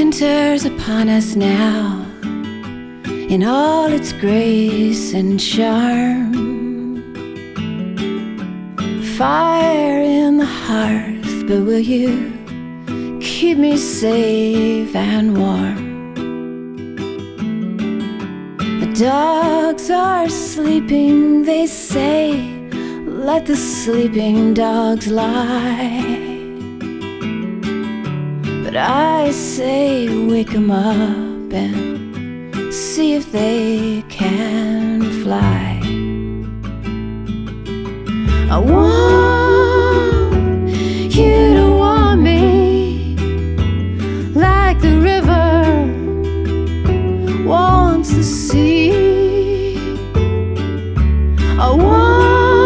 Winter's upon us now, in all its grace and charm. Fire in the hearth, but will you keep me safe and warm? The dogs are sleeping, they say, let the sleeping dogs lie. But I say, wake 'em up and see if they can fly. I want